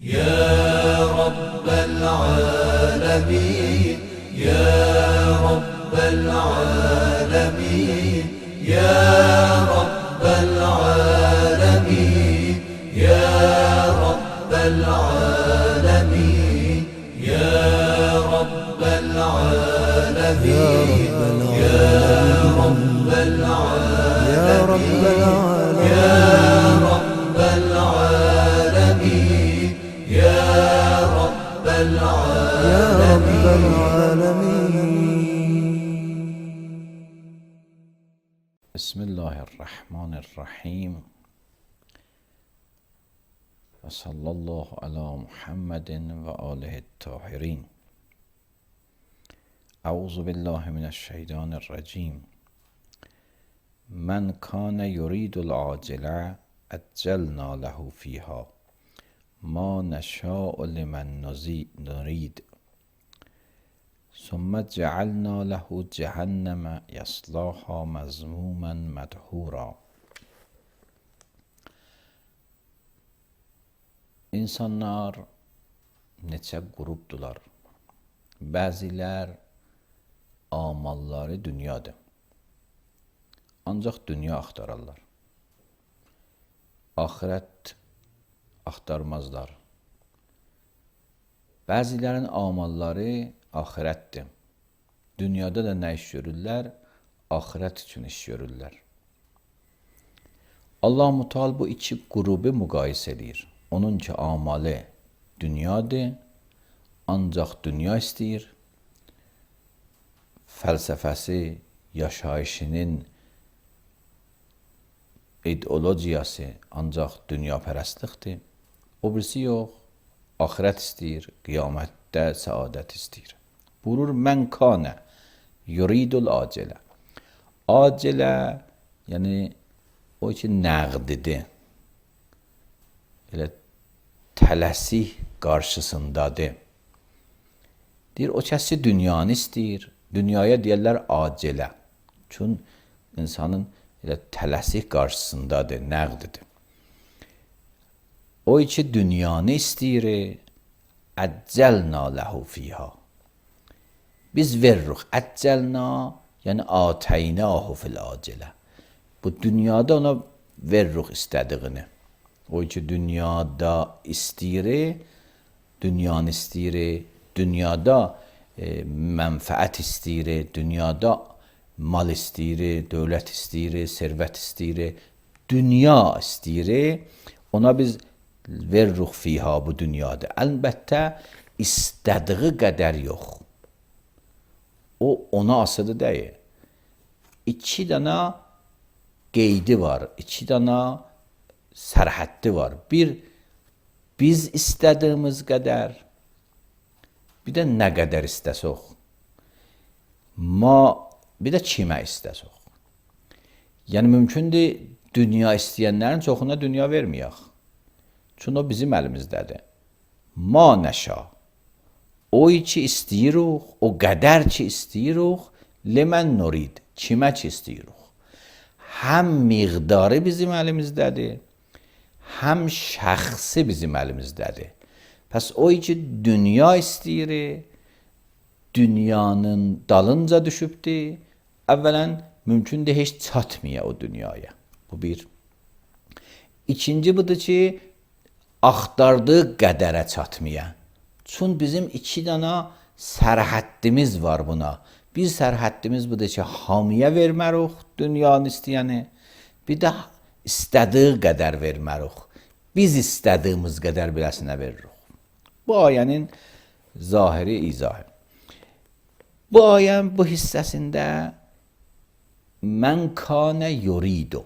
يا رب العالمين يا رب العالمين يا رب العالمين يا رب العالمين يا رب العالمين يا رب العالمين يا رب العالمين يا رب العالمين. بسم الله الرحمن الرحيم وصلى الله على محمد وآله الطاهرين. أعوذ بالله من الشيطان الرجيم. من كان يريد العاجلة عجلنا له فيها ما نشاء لمن نريد ثم جعلنا له جهنم يصلاها مذموما مدحورا. İnsanlar neçə qrupdular. Bəzilər amalları dünyadır. Ancaq dünya axtararlar. Ahirət axtarmazlar. Bəzilərin amalları ahirətdir. Dünyada da nə iş görürlər? Ahirət üçün iş görürlər. Allah-u Teala bu iki qrubu müqayisə edir. Onun ki amalı dünyadır, ancaq dünya istəyir. Fəlsəfəsi, yaşayışının ideologiyası ancaq dünyapərəstlikdir. O birisi yox, ahirət istəyir, qiyamətdə səadət istəyir. Buyurur, mən kanə yuridul acilə. Acilə, yəni o ki nəqdidir. Elə tələsik qarşısındadır. Deyir, o kəsi dünyanı istəyir. Dünyaya deyərlər acilə. Çün insanın elə tələsik qarşısındadır, nəqdidir. O ki dünyanı istəyir, əccəlna ləhu fiha. Biz verruq. Əccəlna, yəni atəynəhu fil acilə. Bu dünyada ona verruq istədiyini. O ki dünyada istəyir, dünyanı istəyir, dünyada mənfəət istəyir, dünyada mal istəyir, dövlət istəyir, servət istəyir, dünya istəyir, ona biz verruq fiha bu dünyada. Əlbəttə, istədiyi qədər yox. O, ona asılı deyil. İki dana qeydi var, iki dana sərhəddi var. Bir, biz istədiyimiz qədər, bir də nə qədər istəsək. Bir də kimə istəsək. Yəni, mümkündür, dünya istəyənlərin çoxuna dünya verməyək. Çünki o bizim əlimizdədir. Ma nəşa. O ki istəyirik, o qədər ki istəyirik, limən nurid. Kimə ki istəyirik. Həm miqdarı bizim əlimizdədir, həm şəxsi bizim əlimizdədir. Pəs o ki dünya istəyir, dünyanın dalınca düşübdür, əvvələn mümkündür heç çatmaya o dünyaya. Bu bir. İkinci budur ki, axtardığı qədərə çatmaya. Çün bizim iki dana sərhəddimiz var buna. Bir sərhəddimiz budur ki, hamıya vermərik dünyanı istəyəni. Bir də istədiyi qədər vermərik. Biz istədiyimiz qədər biləsinə veririk. Bu ayənin zahiri izahı. Bu ayənin bu hissəsində mən kanə yuridu.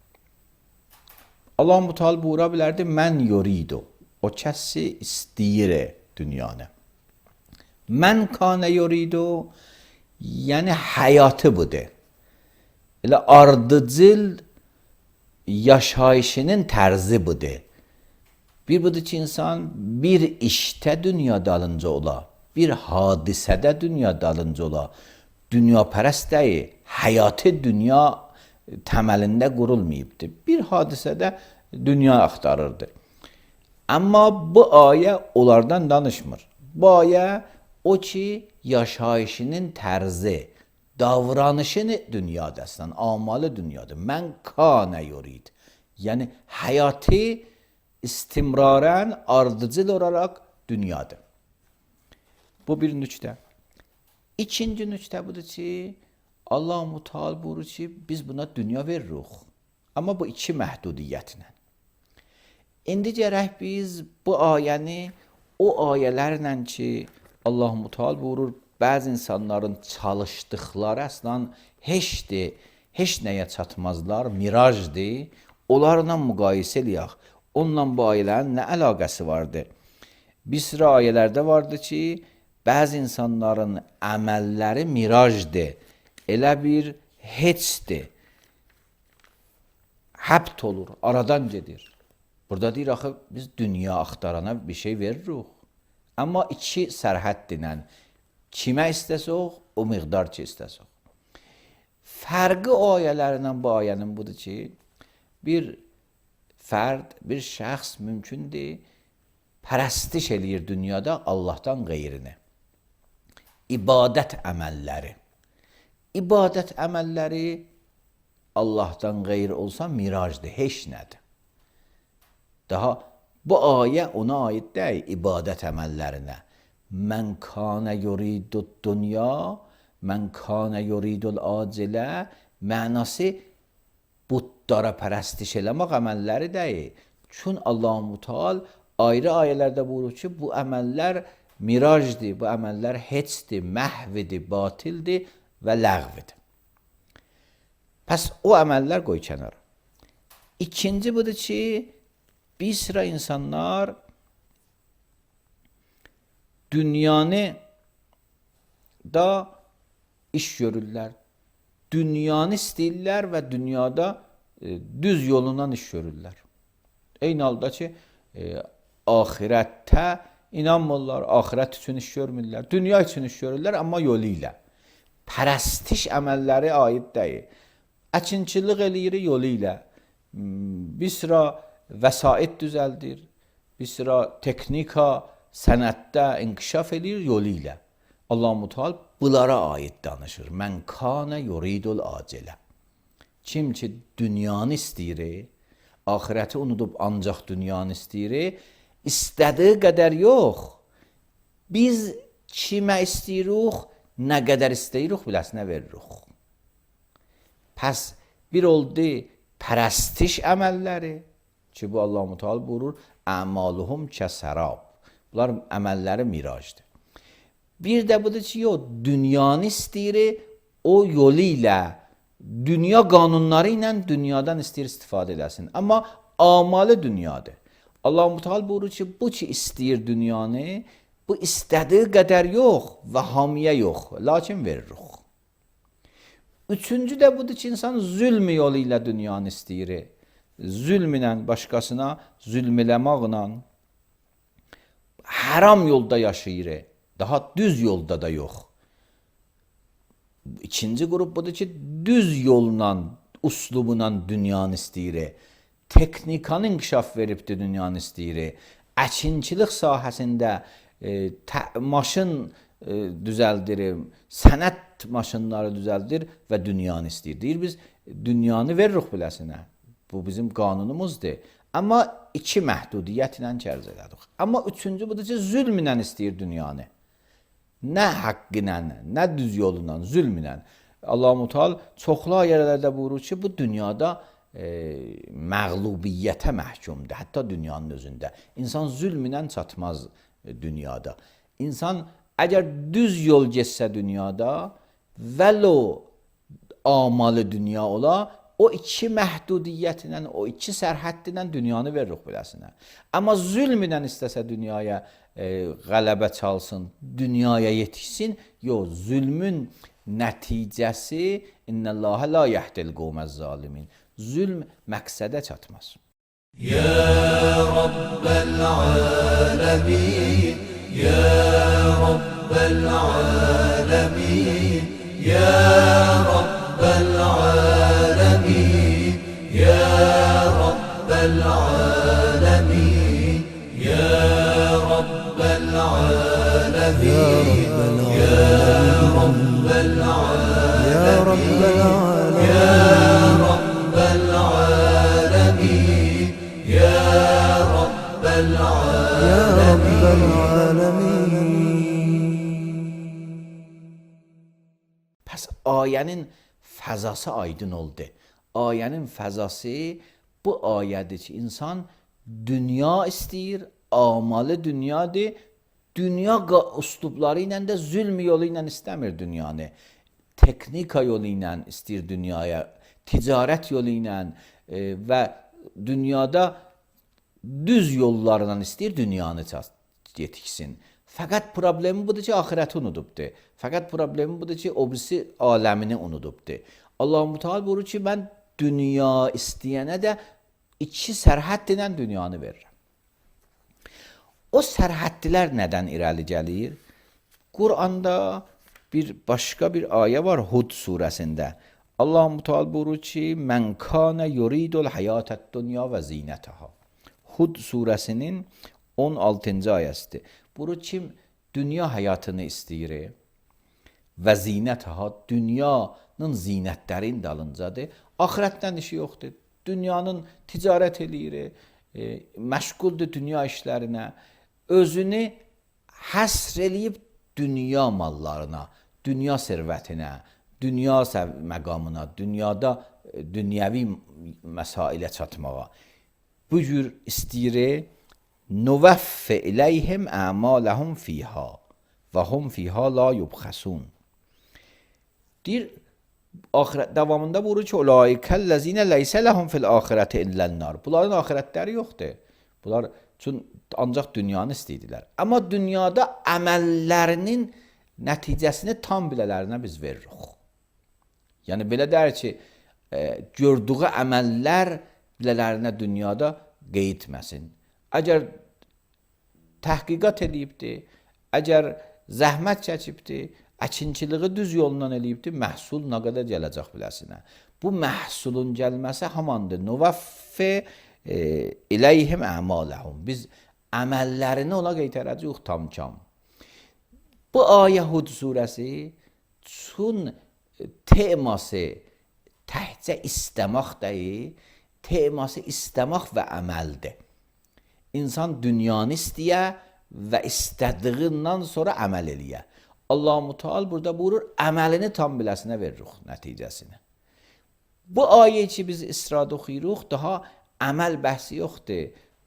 Allah-u Teala buyura bilərdi, mən yuridu. O kəsi istəyir dünyanı. Mən kanə yuridu, yəni həyatı budur. Elə ardıcıl yaşayışının tərzi budur. Bir budur ki, insan bir işdə dünya dalınca ola, bir hadisədə dünya dalınca ola. Dünyapərəst deyil, həyatı dünya təməlində qurulmayıbdır. Bir hadisədə dünya axtarırdı. Amma bu ayə onlardan danışmır. Bu ayə o ki, yaşayışının tərzi, davranışını dünyadasından, amalı dünyadır. Mən kana yurid. Yəni həyatı istimrarən, ardıcıl olaraq dünyadır. Bu bir nüktə. İkinci nüktə budur ki, Allah-u Teala buyurur ki, biz buna dünya veririk. Amma bu iki məhdudiyyətlə. İndi gərək biz bu ayəni o ayələrlə ki, Allah-u Teala buyurur, bəzi insanların çalışdıqları əslən heçdir, heç nəyə çatmazlar, mirajdır. Onlarla müqayisə eləyək. Onunla bu ayələrin nə əlaqəsi vardır? Bir sıra ayələrdə vardır ki, bəzi insanların əməlləri mirajdır. Elə bir heçdir. Həbt olur, aradan gedir. Burada deyir, axı, biz dünya axtarana bir şey veririk. Amma iki sərhəddlə kimə istəsək, o miqdar ki istəsək. Fərqi o ayələrlə bu ayənin budur ki, bir fərd, bir şəxs mümkündür, pərəstiş eləyir dünyada Allahdan qeyrini. İbadət əməlləri. İbadət əməlləri Allahdan qeyri olsa mirajdır, heç nədir. Daha bu ayə ona aid deyil, ibadət əməllərinə. Mən kana yuridud dünya, mən kana yuridul acilə mənası butlara pərəstiş eləmək əməlləri deyil. Çün Allah-u Teala ayrı ayələrdə buyurur ki, bu əməllər mirajdır, bu əməllər heçdir, məhvidir, batildir və ləğvidir. Pəs o əməllər qoy kənara. İkinci budur ki, bir sıra insanlar dünyanı da iş görürlər. Dünyanı istəyirlər və dünyada düz yolundan iş görürlər. Eyni halda ki, ahirətdə inanmırlar, ahirət üçün iş görmürlər. Dünya üçün iş görürlər, amma yolu ilə. Pərəstiş əməlləri aid deyil. Əkinçilik eləyir yolu ilə. Bir sıra vəsait düzəldir, bir sıra texnika, sənətdə inkişaf edir yolu ilə. Allah-u Teala bunlara aid danışır. Mən kana yuridul acilə. Kim ki dünyanı istəyir, ahirəti unudub ancaq dünyanı istəyir, istədiyi qədər yox. Biz kimə istəyirik, nə qədər istəyirik, biləsinə veririk. Pəs bir oldu pərəstiş əməlləri ki, bu Allah-u Teala buyurur, əmaluhum kəsərab. Bunlar əməlləri mirajdır. Bir də budur ki, dünyanı istəyir, o yolu ilə, dünya qanunları ilə dünyadan istəyir istifadə eləsin. Amma amalı dünyadır. Allah-u Teala buyurur ki, bu ki istəyir dünyanı, bu istədiyi qədər yox və hamiyə yox, lakin veririk. Üçüncü də budur ki, insan zülm yolu ilə dünyanı istəyir. Zülm ilə, başqasına zülm eləməklə haram yolda yaşayır, daha düz yolda da yox. İkinci qrup budur ki, düz yolla, uslubla dünyanı istəyir. Texnikanı inkişaf veribdir dünyanı istəyir. Əkinçilik sahəsində maşın düzəldir, sənət maşınları düzəldir və dünyanı istəyir. Deyir, biz dünyanı veririk biləsinə. Bu bizim qanunumuzdur. Amma iki məhdudiyyətlə kərz elədik. Amma üçüncü budur ki, zülm ilə istəyir dünyanı. Nə haqqı ilə, nə düz yolu ilə, zülm ilə. Allah-u Teala çoxlu ayələrdə buyurur ki, bu dünyada məğlubiyyətə məhkumdur, hətta dünyanın özündə. İnsan zülm ilə çatmaz dünyada. İnsan əgər düz yol getsə dünyada, vəlo amalı dünya ola, o iki məhdudiyyətlə, o iki sərhəddilə dünyanı veririk biləsinə. Amma zülm ilə istəsə dünyaya qələbə çalsın, dünyaya yetişsin, yox, zülmün nəticəsi innəlləhə la yəhdil qovməz zalimin. Zülm məqsədə çatmaz. Ya Rabbəl aləmin, Ya Rabbəl aləmin, Ya Rabbəl aləmin, Ya Rabbəl aləmin, العالمين يا رب العالمين يا رب العالمين يا رب العالمين. Pəs ayənin fəzası aydın oldu. Ayənin fəzası bu ayədir ki, insan dünya istəyir, amalı dünyadır. Dünya üslubları ilə də zülm yolu ilə istəmir dünyanı. Teknika yolu ilə istəyir dünyaya, ticarət yolu ilə və dünyada düz yollarla istəyir dünyanı yetiksin. Fəqət problemi budur ki, axirəti unudubdur. Fəqət problemi budur ki, o birisi aləmini unudubdur. Allah-u Teala buyurur ki, mən dünya istəyənə də iki sərhəd ilə dünyanı verirəm. O sərhəddlər nədən irəli gəlir? Quranda başqa bir ayə var Hud surəsində. Allah-u Teala buyurur ki, "Mən kana yuridul hayatad dunya və zinetaha." Hud surəsinin 16-cı ayəsidir. Buyurur ki, dünya həyatını istəyir və zinetaha, dünyanın zinətlərin dalıncadır. Axirətdən işi yoxdur. Dünyanın ticarət eləyir, məşğuldur dünya işlərinə. Özünü həsr eləyib dünya mallarına, dünya sərvətinə, dünya məqamına, dünyada dünyəvi məsailə çatmağa. Bu cür istəyir, nuvəffə iləyhim əmaləhum fiyha və hum fiyha la yubxəsun. Deyir, davamında buyurur ki, "Ulaikəl-ləzinə leysə ləhum fil-axirəti illən-nar." Bunların axirətləri yoxdur. Bunlar üçün ancaq dünyanı istəyirdilər. Amma dünyada əməllərinin nəticəsini tam bilələrinə biz veririk. Yəni belə deyir ki, gördüyü əməllər bilələrinə dünyada qeyd etməsin. Əgər təhqiqat edibdir, əgər zəhmət çəkibdir, əkinçiliği düz yolla eləyibdir, məhsul nə qədər gələcək biləsinə. Bu məhsulun gəlməsi hamandır. Nuvəffə iləyhim əmaləhum. Biz əməllərini ona qeytərəcəyik tamkam. Bu ayə Hud surəsi çün teması təhcə istəmək deyil, teması istəmək və əməldir. İnsan dünyanı istəyə və istədiyindən sonra əməl eləyə. Allah-u Teala burada buyurur, əməlini tam biləsinə veririk nəticəsini. Bu ayə ki, biz İsrada oxuyuruq, daha əməl bəhsi yoxdur.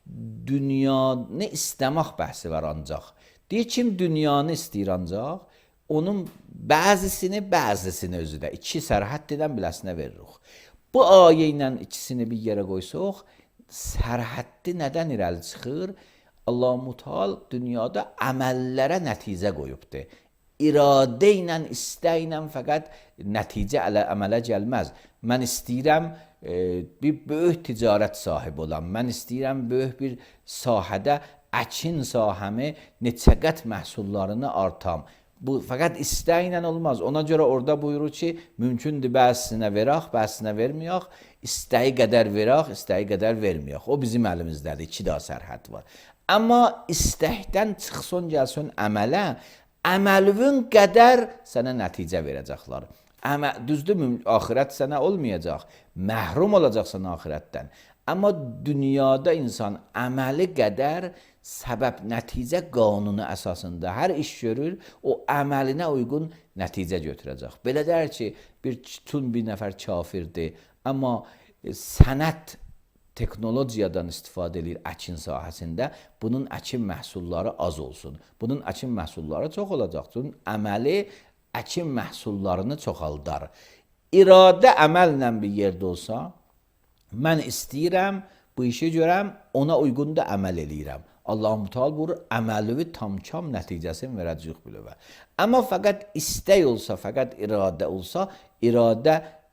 Dünyanı istəmək bəhsi var ancaq. Deyir, kim dünyanı istəyir ancaq, onun bəzisini özü də iki sərhəddən biləsinə veririk. Bu ayə ilə ikisini bir yerə qoysuq, sərhəddi nədən irəli çıxır? Allah-u Teala dünyada əməllərə nəticə qoyubdur. İradə ilə, istək ilə fəqət nəticə əmələ gəlməz. Mən istəyirəm bir böyük ticarət sahibi olam. Mən istəyirəm böyük bir sahədə əkin sahəmi neçə qət məhsullarını artam. Bu fəqət istəklə olmaz. Ona görə orada buyurur ki, mümkündür bəzisinə verək, bəzisinə verməyək, istəyi qədər verək, istəyi qədər verməyək. O bizim əlimizdədir, iki daha sərhəd var. Amma istəkdən çıxsın, gəlsin əmələ, əməlvün qədər sənə nəticə verəcəklər. Düzdür, axirət sənə olmayacaq, məhrum olacaqsan axirətdən. Amma dünyada insan əməli qədər səbəb nəticə qanunu əsasında hər iş görür, o əməlinə uyğun nəticə götürəcək. Belə deyir ki, bir nəfər kafirdir, amma sənət texnologiyadan istifadə edir əkin sahəsində, bunun əkin məhsulları az olsun. Bunun əkin məhsulları çox olacaq. Bunun əməli əkin məhsullarını çoxaldar. İradə əməllə bir yerdə olsa, mən istəyirəm, bu işi görəm, ona uyğun da əməl eləyirəm. Allah-u Teala buyurur, əməlivi tamkam nəticəsini verəcəyik bilövə. Amma fəqət istək olsa, fəqət iradə olsa, iradə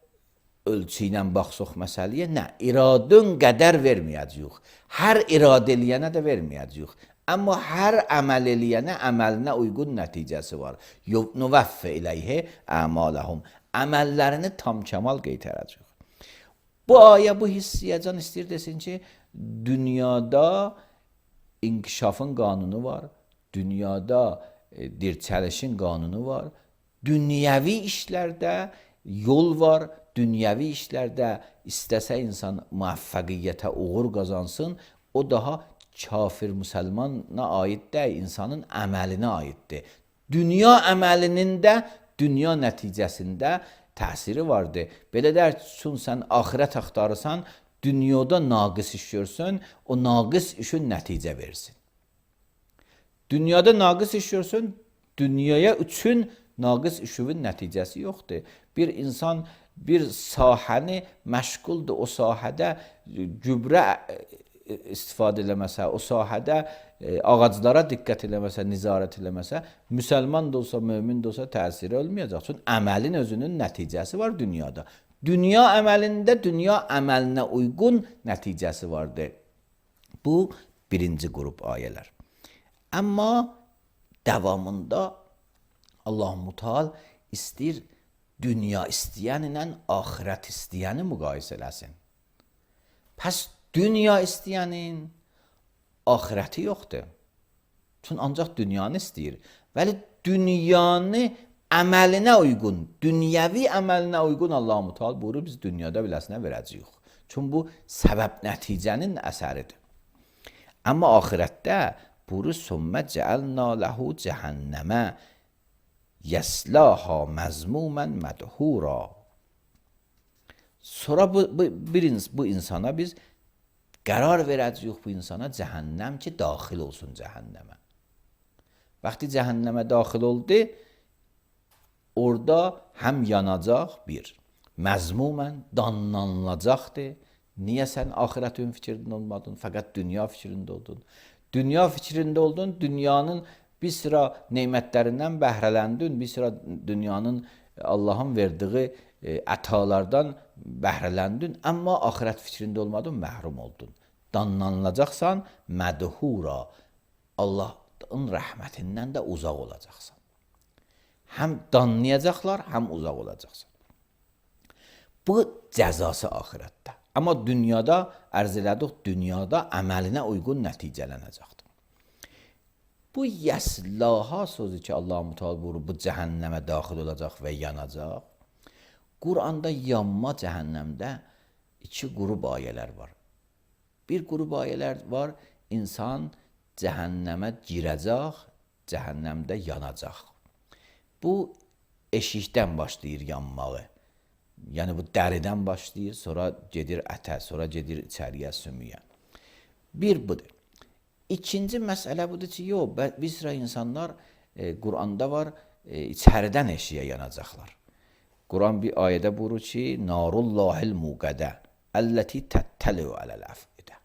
ölçü ilə baxsaq məsələyə, nə? İradın qədər verməyəcəyik. Hər iradə eləyənə də verməyəcəyik. Amma hər əməl eləyənə əməlinə uyğun nəticəsi var. Nuvəffə iləyhə əmaləhum. Əməllərini tamkamal qeytərəcəyik. Bu ayə, bu hissiyəcan istəyir desin ki, dünyada inkişafın qanunu var. Dünyada dirçəlişin qanunu var. Dünyəvi işlərdə yol var. Dünyəvi işlərdə istəsə insan müvəffəqiyyətə uğur qazansın, o daha kafir müsəlmana aid deyil, insanın əməlinə aiddir. Dünya əməlinin də dünya nəticəsində təsiri vardır. Belə deyək, üçün sən axirət axtarırsan, dünyada naqis iş görsün, o naqis işin nəticə versin. Dünyada naqis iş görsün, dünyaya üçün naqis işin nəticəsi yoxdur. Bir insan bir sahəni məşğuldur, o sahədə gübrə istifadə eləməsə, o sahədə ağaclara diqqət eləməsə, nizarət eləməsə, müsəlman da olsa, mömin də olsa təsiri olmayacaq. Çünki əməlin özünün nəticəsi var dünyada. Dünya əməlində dünya əməlinə uyğun nəticəsi vardır. Bu birinci qrup ayələr. Amma davamında Allah-u Teala istəyir dünya istəyən ilə axirət istəyəni müqayisə eləsin. Pəs dünya istəyənin axirəti yoxdur. Çünki ancaq dünyanı istəyir. Vəli dünyanı əməlinə uyğun, dünyəvi əməlinə uyğun Allah-u Teala buyurur, biz dünyada biləsinə verəcəyik. Çünki bu səbəb nəticənin əsəridir. Amma axirətdə buyurur, sümmə cəəlnə ləhu cəhənnəmə yəslaha məzmumən mədhura. Sonra bu insana biz qərar verəcəyik, bu insana cəhənnəm ki, daxil olsun cəhənnəmə. Vaxtı cəhənnəmə daxil oldu, orada həm yanacaq bir, məzmumən danlanılacaqdır. Niyə sən axirətin fikrində olmadın, fəqət dünya fikrində oldun? Dünya fikrində oldun, dünyanın bir sıra neymətlərindən bəhrələndin, bir sıra dünyanın Allahın verdiği ətalardan bəhrələndin, amma axirət fikrində olmadın, məhrum oldun. Danlanılacaqsan, mədhura, Allahın rəhmətindən də uzaq olacaqsan. Həm danlayacaqlar, həm uzaq olacaqsan. Bu cəzası axirətdə. Amma dünyada, ərz elədik, dünyada əməlinə uyğun nəticələnəcəkdir. Bu yəslaha sözü ki, Allah-u Teala buyurur, bu cəhənnəmə daxil olacaq və yanacaq. Quranda yanma cəhənnəmdə iki qrup ayələr var. Bir qrup ayələr var, insan cəhənnəmə girəcək, cəhənnəmdə yanacaq. Bu eşikdən başlayır yanmağı. Yəni bu dəridən başlayır, sonra gedir ətə, sonra gedir içəriyə, sümüyə. Bir budur. İkinci məsələ budur ki, yox, bir sıra insanlar Quranda var, içəridən eşiyə yanacaqlar. Quran bir ayədə buyurur ki, narullahil muqədə əlləti təttəliu aləl-əfidə.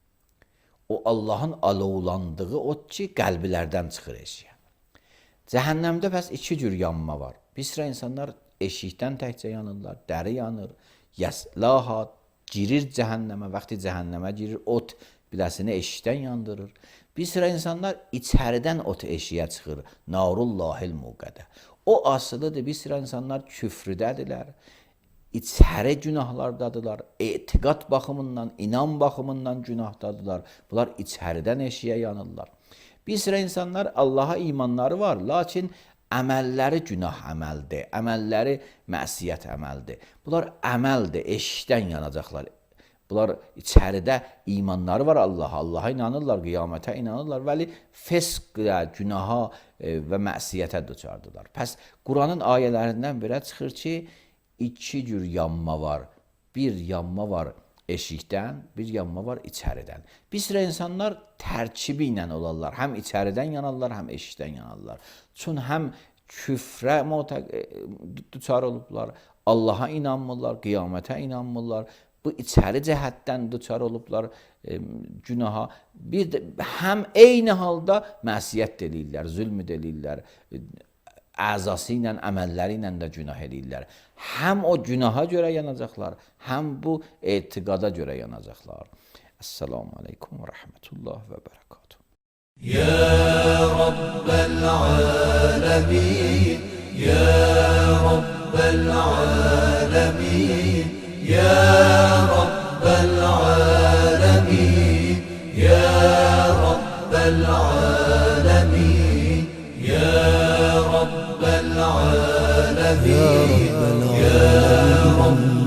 O Allahın alovlandığı od ki, qəlblərdən çıxır eşiyə. Cəhənnəmdə bəs iki cür yanma var. Bir sıra insanlar eşikdən təkcə yanırlar, dəri yanır, yəslaha girir cəhənnəmə, vaxtı cəhənnəmə girir, ot biləsini eşikdən yandırır. Bir sıra insanlar içəridən ot eşiyə çıxır, narullahil muqədə. O asılıdır, bir sıra insanlar küfrüdədirlər, içəri günahlardadırlar, etiqad baxımından, inan baxımından günahdadılar. Bunlar içəridən eşiyə yanırlar. Bir sıra insanlar Allaha imanları var, lakin əməlləri günah əməldir, əməlləri məsiyyət əməldir. Bunlar əməldir, eşikdən yanacaqlar. Bunlar içəridə imanları var Allaha, Allaha inanırlar, qiyamətə inanırlar, vəli fəsqə, günaha və məsiyyətə düçardılar. Pəs Quranın ayələrindən birə çıxır ki, iki cür yanma var. Bir yanma var eşikdən, bir yanma var içəridən. Bir sıra insanlar tərkibi ilə olarlar. Həm içəridən yanarlar, həm eşikdən yanarlar. Çünki həm küfrə düçar olublar, Allaha inanmırlar, qiyamətə inanmırlar. Bu içəri cəhətdən düçar olublar günaha. Bir də həm eyni halda məsiyyət eləyirlər, zülm eləyirlər, əzası ilə, əməlləri ilə də günah eləyirlər. Həm o günaha görə yanacaqlar, həm bu etiqada görə yanacaqlar. Esselamu aleykum və rəhmətullah və bərəkatuhu. Ya Rabbel alemin, Ya Rabbel alemin, Ya Rabbel alemin, Ya Rabbel alemin, Ya العالمين يا رب